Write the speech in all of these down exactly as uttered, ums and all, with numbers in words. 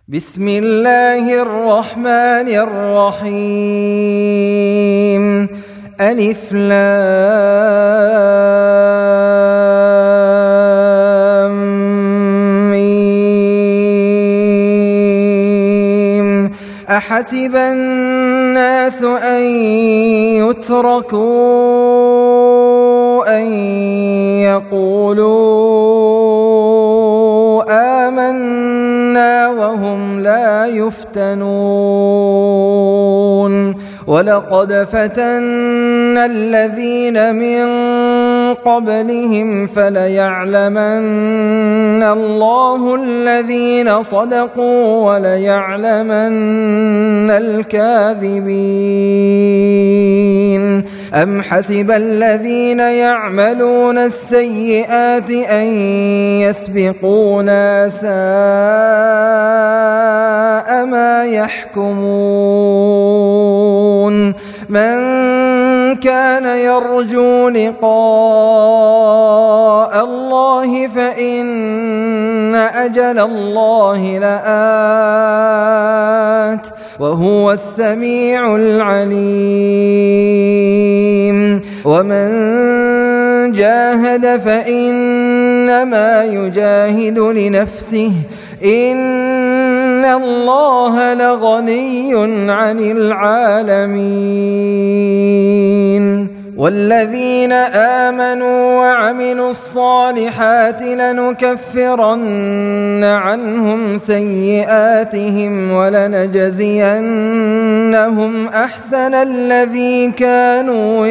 بسم الله الرحمن الرحيم. ألف لام ميم. أحسب الناس أن يتركوا أن يقولوا آمنا وهم لا يفتنون. ولقد فتنا الذين من قبلهم فليعلمن الله الذين صدقوا وليعلمن الكاذبين. أم حسب الذين يعملون السيئات أن يسبقونا ساء ما يحكمون. من كان يرجو لقاء الله فإن أجل الله لآت وهو السميع العليم. ومن جاهد فإنما يجاهد لنفسه إن الله لغني عن العالمين. والذين آمنوا وعملوا الصالحات لنكفرن عنهم سيئاتهم ولنجزينهم أحسن الذي كانوا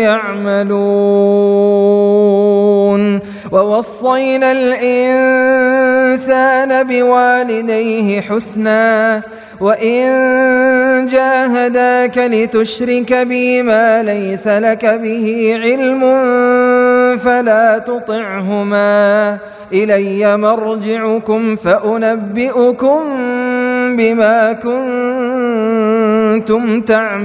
يعملون. ووصينا الإنسان بوالديه حسنا وإن جاهداك لتشرك بي ما ليس لك به علم فلا تطعهما إلي مرجعكم فأنبئكم بما كنتم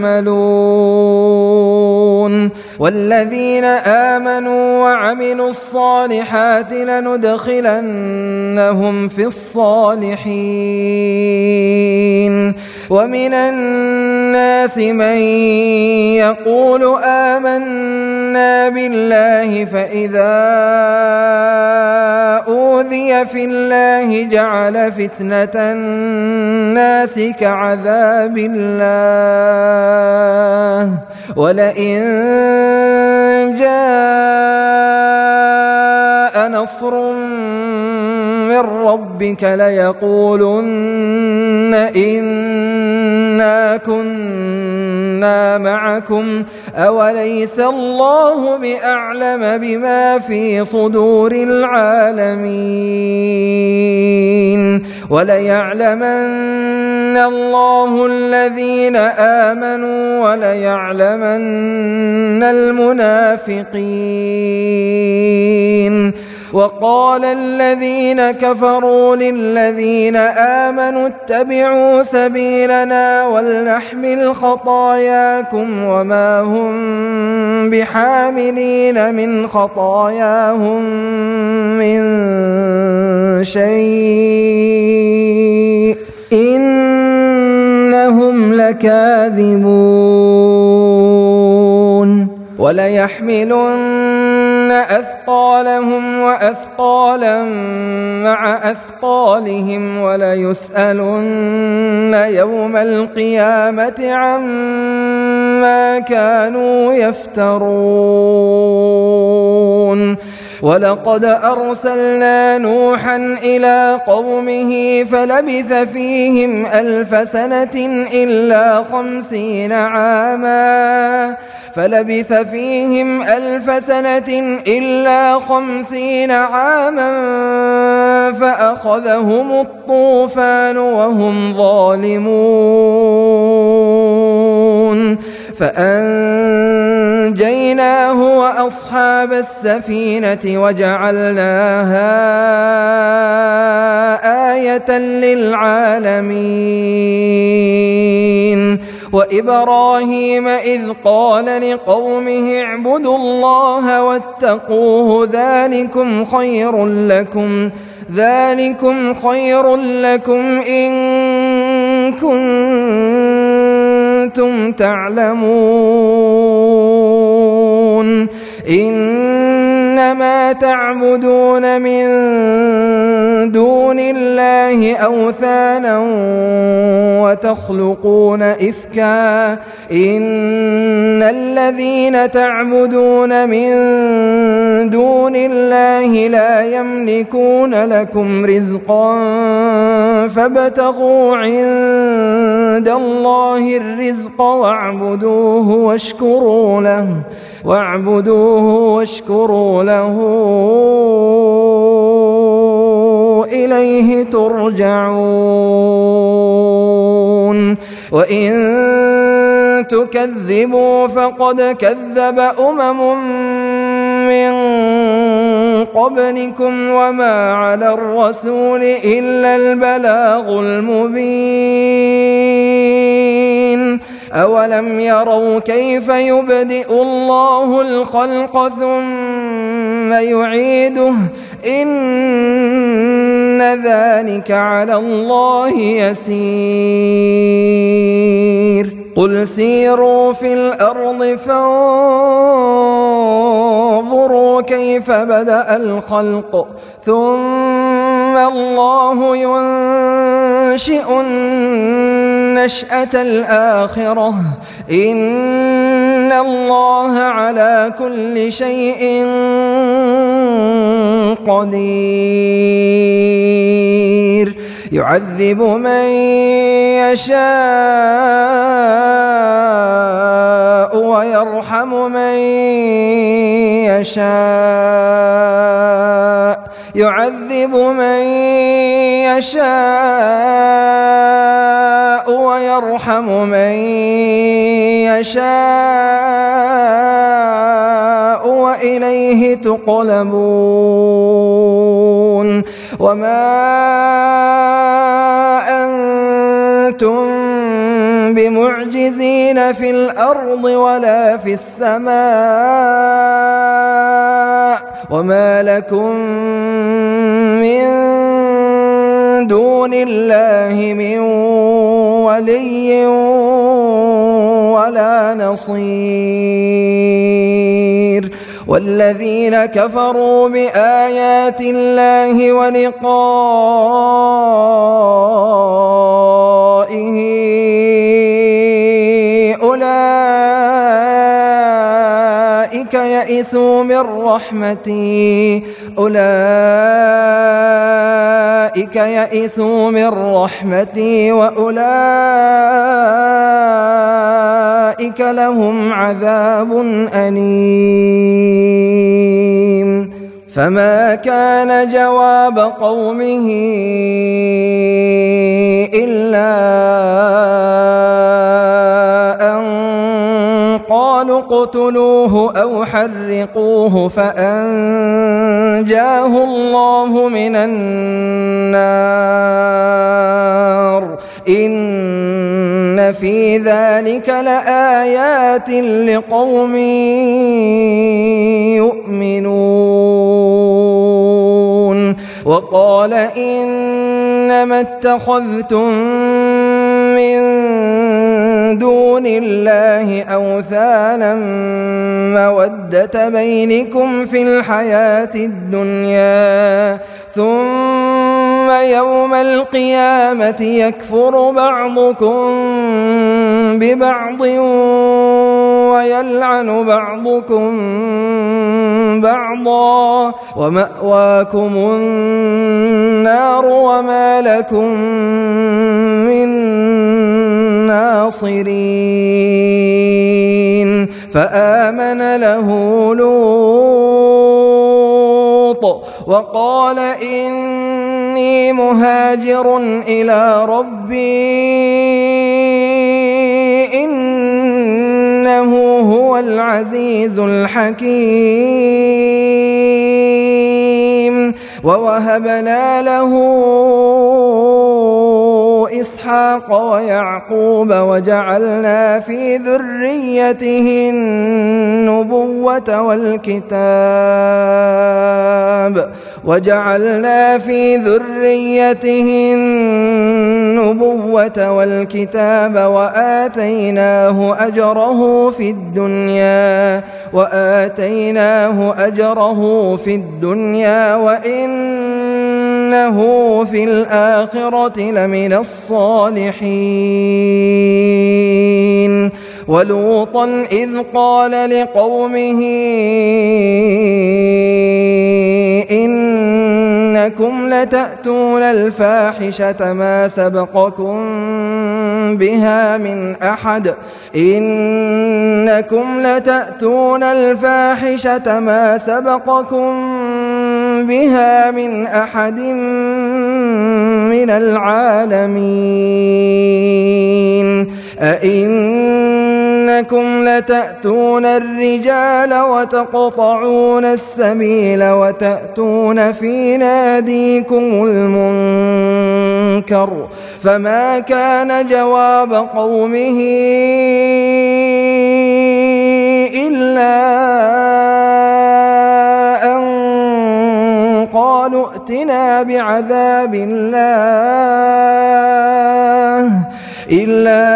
تعملون. والذين آمنوا وعملوا الصالحات لندخلنهم في الصالحين. ومن الناس من يقول آمنا بالله فإذا أوذي في الله جعل فتنة الناس كعذاب الله ولئن جاء نصر من ربك ليقولن إنا كنا معكم أوليس الله بأعلم بما في صدور العالمين. وليعلمن الله الذين آمنوا وليعلمن المنافقين. وقال الذين كفروا للذين آمنوا اتبعوا سبيلنا ولنحمل خطاياكم وما هم بحاملين من خطاياهم من شيء إنهم لكاذبون. وليحملن أثقالهم وأثقالا مع أثقالهم وليسألن يوم القيامة عما كانوا يفترون. ولقد أرسلنا نوحا إلى قومه فلبث فيهم ألف سنة إلا خمسين عاما فلبث فيهم ألف سنة إلا خمسين عاما فأخذهم الطوفان وهم ظالمون فأنجيناه وأصحاب السفينة وجعلناها آية للعالمين. وإبراهيم إذ قال لقومه اعبدوا الله واتقوه ذلكم خير لكم ذلكم خير لكم إن كنتم تعلمون إنما تعبدون من دون الله أوثانا وتخلقون إفكا إن الذين تعبدون من دون الله لا يملكون لكم رزقا فابتغوا عند الله الرزق واعبدوه واشكروا له واعبدوه واشكروا له إليه ترجعون وإن تكذبوا فقد كذب أمم من قبلكم وما على الرسول إلا البلاغ المبين أولم يروا كيف يبدئ الله الخلق ثم يعيده إن ذلك على الله يسير قل سيروا في الأرض فانظروا كيف بدأ الخلق ثم الله ينشئ النشأة الآخرة إن الله على كل شيء قدير يعذب من يشاء ويرحم من يشاء يعذب من يشاء ويرحم من يشاء وإليه تقلبون وما أنتم بمعجزين في الأرض ولا في السماء وما لكم من دون الله من ولي ولا نصير والذين كفروا بآيات الله ولقائه أولئك يئسوا من رحمتي أولئك يئسوا من رحمتي وأولئك لهم عذاب أليم فما كان جواب قومه إلا أن قالوا اقتلوه أو حرقوه فأنجاه الله من النار إن في ذلك لآيات لقوم يؤمنون وقال إنما اتخذتم من دون الله أوثانا مودة بينكم في الحياة الدنيا ثم يوم القيامة يكفر بعضكم ببعض ويلعن بعضكم بعضا ومأواكم النار وما لكم من ناصرين فآمن له لوط وقال إني مهاجر إلى ربي إنه هو العزيز الحكيم ووهبنا له وإسحاق ويعقوب وجعلنا في ذريته النبوة والكتاب وجعلنا في ذريته النبوة والكتاب وآتيناه أجره في الدنيا وآتيناه أجره في الدنيا وإنه في الآخرة لمن الصالحين. ولوطا إذ قال لقومه إنكم لتأتون الفاحشة ما سبقكم بها من أحد إنكم لتأتون الفاحشة ما سبقكم بها من أحد من العالمين. أئنكم لتأتون الرجال وتقطعون السبيل وتأتون في ناديكم المنكر فما كان جواب قومه إلا أن قالوا ائتنا بعذاب الله إلا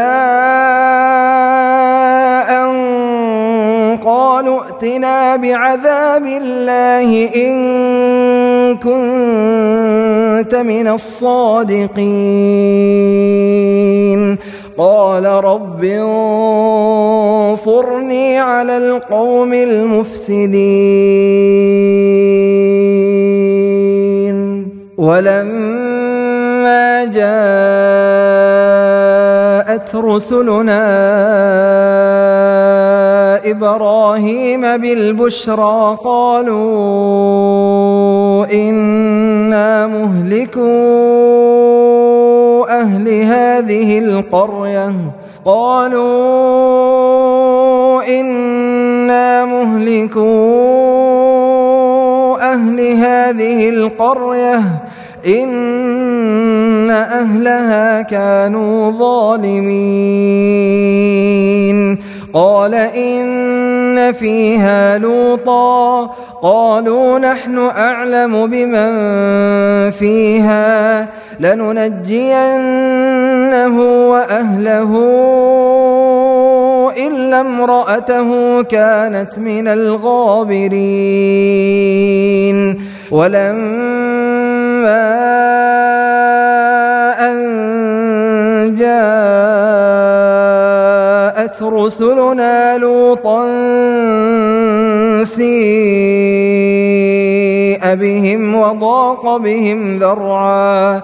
أن قالوا ائتنا بعذاب الله إن كنت من الصادقين. قال رب انصرني على القوم المفسدين. ولما جاءت رسلنا إبراهيم بالبشرى قالوا إنا مهلكو أهل هذه القرية قالوا إنا مهلكو أهل هذه القرية إن أهلها كانوا ظالمين. قال إن فيها لوطا قالوا نحن أعلم بمن فيها لننجينه وأهله إلا امرأته كانت من الغابرين. ولما أن جاءت رسلنا لوطا سيء بهم وضاق بهم ذرعا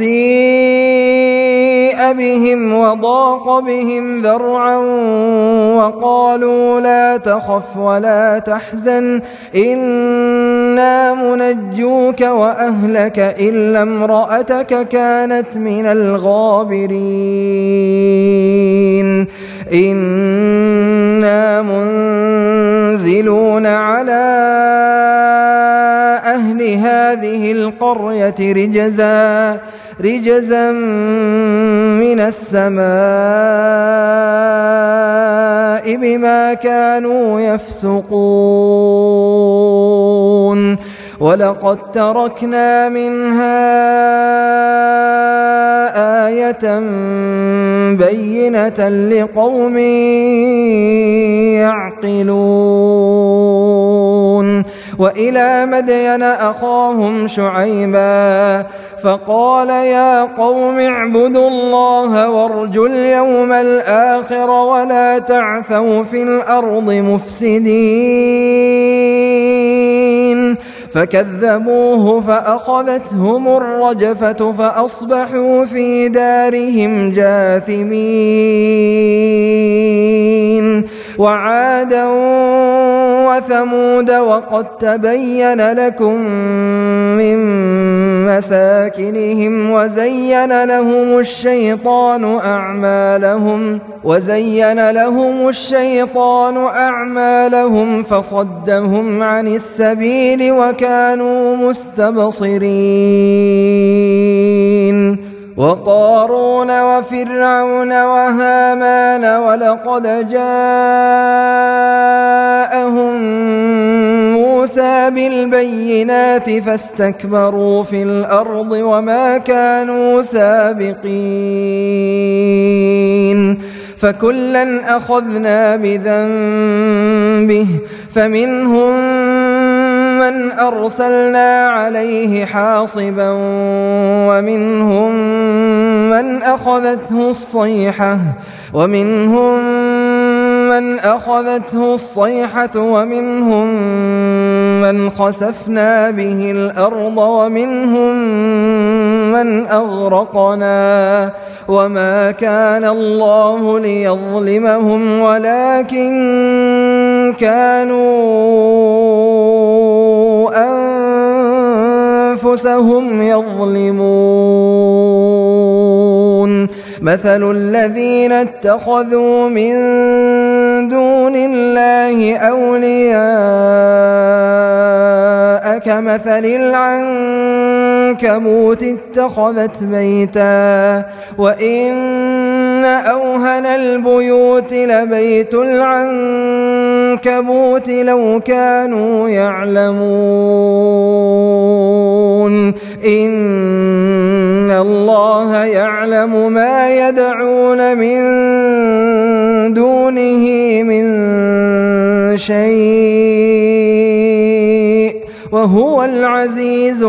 سيء بهم وضاق بهم ذرعا وقالوا لا تخف ولا تحزن إنا منجوك وأهلك إلا امرأتك كانت من الغابرين. إنا منزلون على أهل هذه القرية رجزا رجزا من السماء بما كانوا يفسقون. ولقد تركنا منها آية بينة لقوم يعقلون. وإلى مدين أخاهم شعيبا فقال يا قوم اعبدوا الله وارجوا اليوم الآخر ولا تعثوا في الأرض مفسدين. فكذبوه فأخذتهم الرجفة فأصبحوا في دارهم جاثمين. وعادا وثمود وقد تبين لكم من مساكنهم وزين لهم الشيطان أعمالهم وزين لهم الشيطان أعمالهم فصدهم عن السبيل وكانوا مستبصرين. وقارون وفرعون وهامان ولقد جاءهم موسى بالبينات فاستكبروا في الأرض وما كانوا سابقين فكلا أخذنا بذنبه فمنهم من أرسلنا عليه حاصبا ومنهم من أخذته الصيحة ومنهم من أخذته الصيحة ومنهم من خسفنا به الأرض ومنهم من أغرقنا وما كان الله ليظلمهم ولكن كانوا أنفسهم يظلمون مثل الذين اتخذوا من دون الله أولياء كمثل العنكبوت اتخذت بيتا وإن أوهن البيوت لبيت العنكبوت لو كانوا يعلمون إن الله يعلم ما يدعون من دونه من شيء وهو العزيز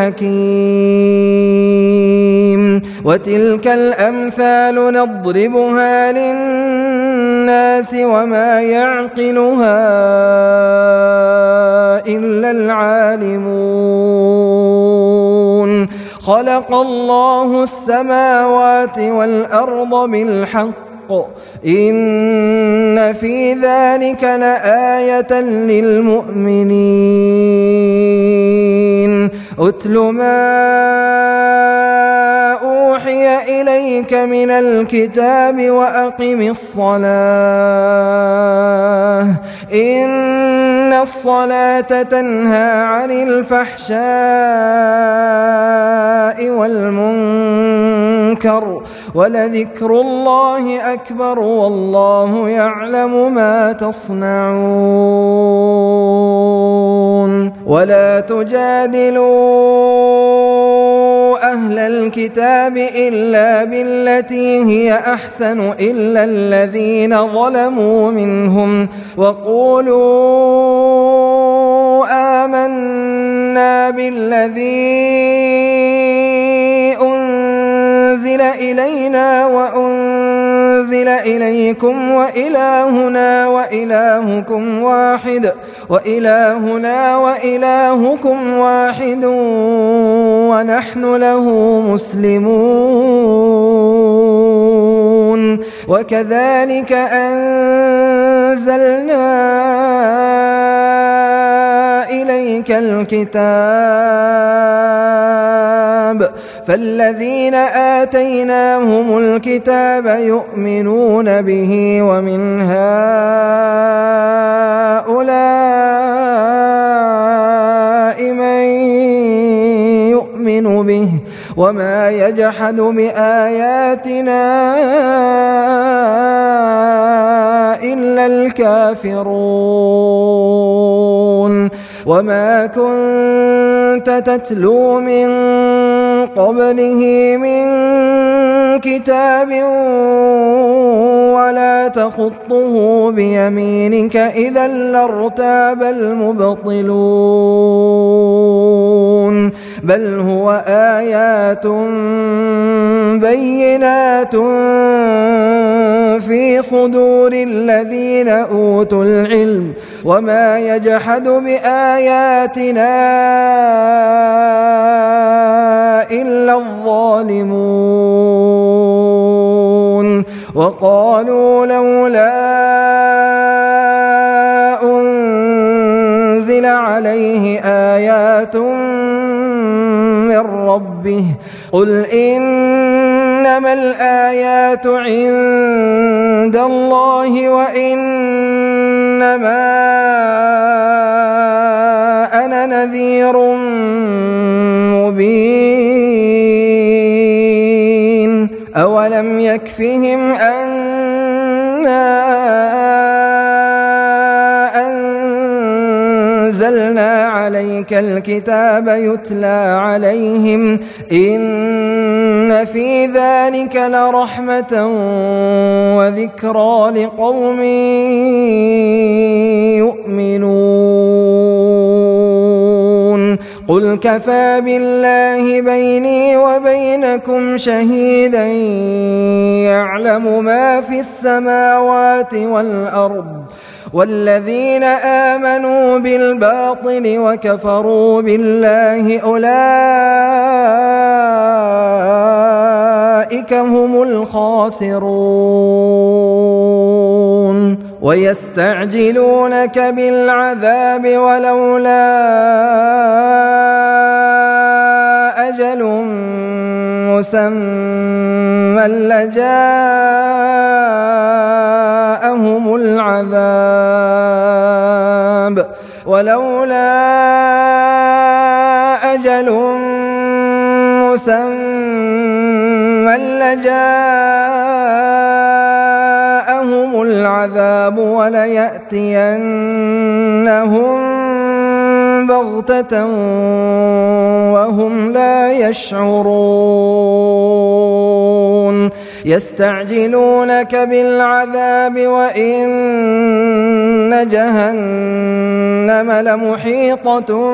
الحكيم وتلك الأمثال نضربها للناس وما يعقلها إلا العالمون خلق الله السماوات والأرض بالحق إن في ذلك لآية للمؤمنين أتل ما أوحي إليك من الكتاب وأقم الصلاة إن الصلاة تنهى عن الفحشاء والمنكر ولذكر الله أكبر والله يعلم ما تصنعون ولا تجادلوا أهل الكتاب إلا بالتي هي أحسن إلا الذين ظلموا منهم وقولوا آمنا بالذي أنزل إلينا وأنزل إليكم وإلهنا وإلهكم واحد وإلهنا وإلهكم واحد ونحن له مسلمون وكذلك أنزلنا إليك الكتاب فالذين آتيناهم الكتاب يؤمنون به ومن هؤلاء من يؤمن به وما يجحد بآياتنا إلا الكافرون وما كنت تتلو من قبله من كتاب ولا تخطه بيمينك إذا لارتاب المبطلون بل هو آيات بينات في صدور الذين أوتوا العلم وما يجحد بآياتنا إلا الظالمون وقالوا لولا أنزل عليه آيات من ربه قل إنما الآيات عند الله وإنما أنا نذير مبين أولم يكفهم أنا أنزلنا عليك الكتاب يتلى عليهم إن في ذلك لرحمة وذكرى لقوم يؤمنون قل كفى بالله بيني وبينكم شهيدا يعلم ما في السماوات والأرض والذين آمنوا بالباطل وكفروا بالله أولئك هم الخاسرون ويستعجلونك بالعذاب ولولا أجل مسمى لجاءهم العذاب ولولا أجل مسمى لجاءهم العذاب وليأتينهم بغتة وهم لا يشعرون يستعجلونك بالعذاب وإن جهنم لمحيطة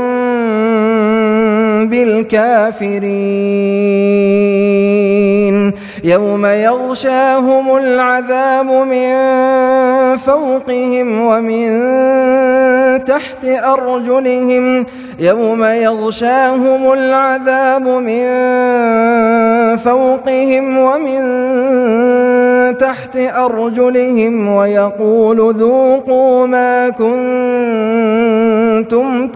بالكافرين يوم يغشاهم العذاب من فوقهم ومن تحت أرجلهم يوم يغشاهم العذاب من فوقهم ومن تحت أرجلهم ويقول ذوقوا ما كنتم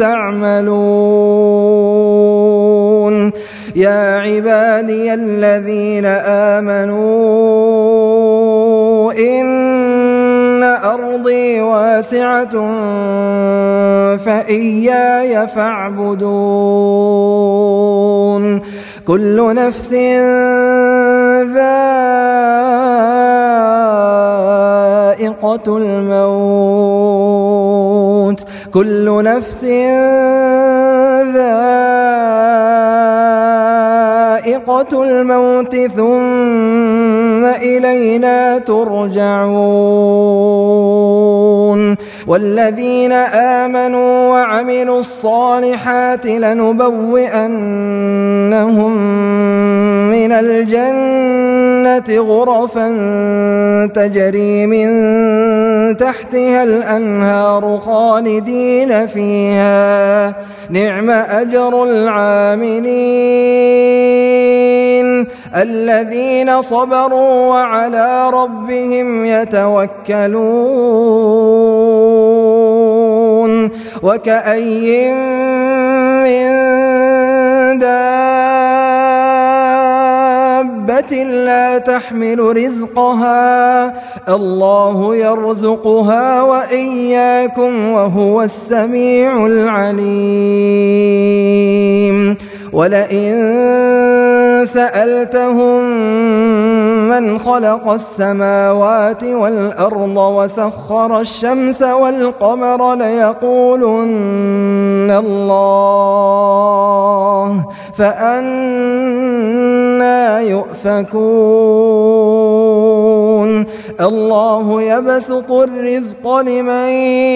تعملون يا عبادي الذين آمنوا إن أرضي واسعة فإياي فاعبدون كل نفس ذائقة الموت كل نفس ذائقة الموت ثم إلينا ترجعون والذين آمنوا وعملوا الصالحات لنبوئنهم من الجنة غرفا تجري من تحتها الأنهار خالدين فيها نعم أجر العاملين الذين صبروا وعلى ربهم يتوكلون وكأي من دابة لا تحمل رزقها الله يرزقها وإياكم وهو السميع العليم ولئن سألتهم من خلق السماوات والأرض وسخر الشمس والقمر ليقولن الله فأنى يؤفكون الله يبسط الرزق لمن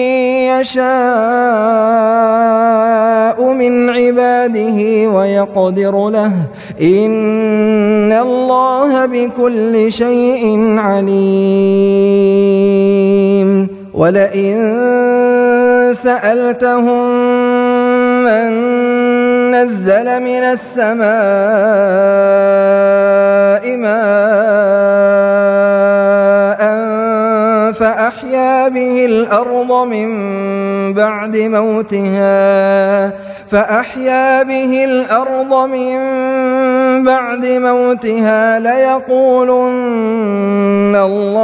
يشاء من عباده ويقدر له إن الله بكل شيء عليم ولئن سألتهم من نزل من السماء ماء فأحيا به الأرض من بعد موتها فأحيا به الأرض من بعد موتها ليقولن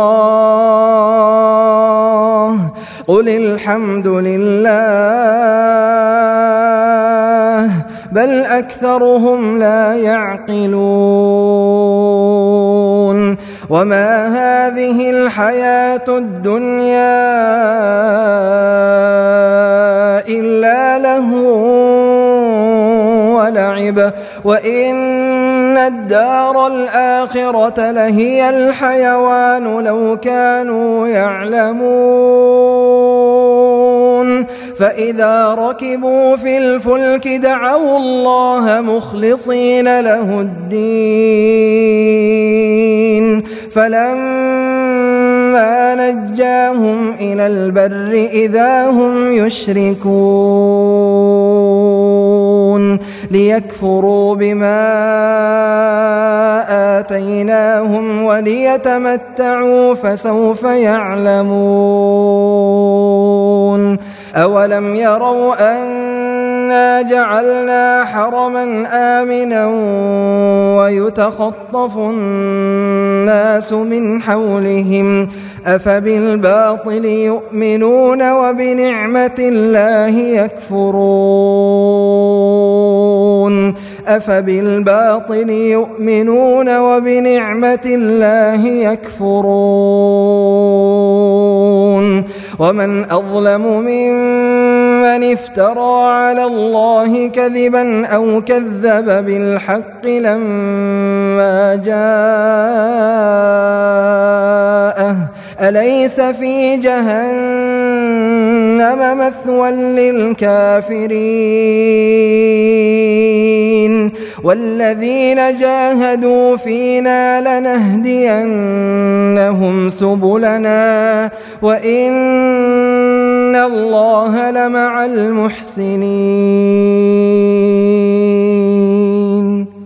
الله قل الحمد لله بل أكثرهم لا يعقلون وما هذه الحياة الدنيا إلا لهو ولعب وإن الدار الآخرة لهي الحيوان لو كانوا يعلمون فإذا ركبوا في الفلك دعوا الله مخلصين له الدين فلما نجاهم إلى البر إذا هم يشركون ليكفروا بما آتيناهم وليتمتعوا فسوف يعلمون أولم يروا أنا جعلنا حرما آمنا ويتخطف الناس من حولهم أفبالباطل يؤمنون وبنعمة الله يكفرون أفبالباطل يؤمنون وبنعمة الله يكفرون ومن أظلم ممن افترى على الله كذبا أو كذب بالحق لما جاءه أليس في جهنم مثوى للكافرين والذين جاهدوا فينا لنهدينهم سبلنا وإن الله لمع المحسنين.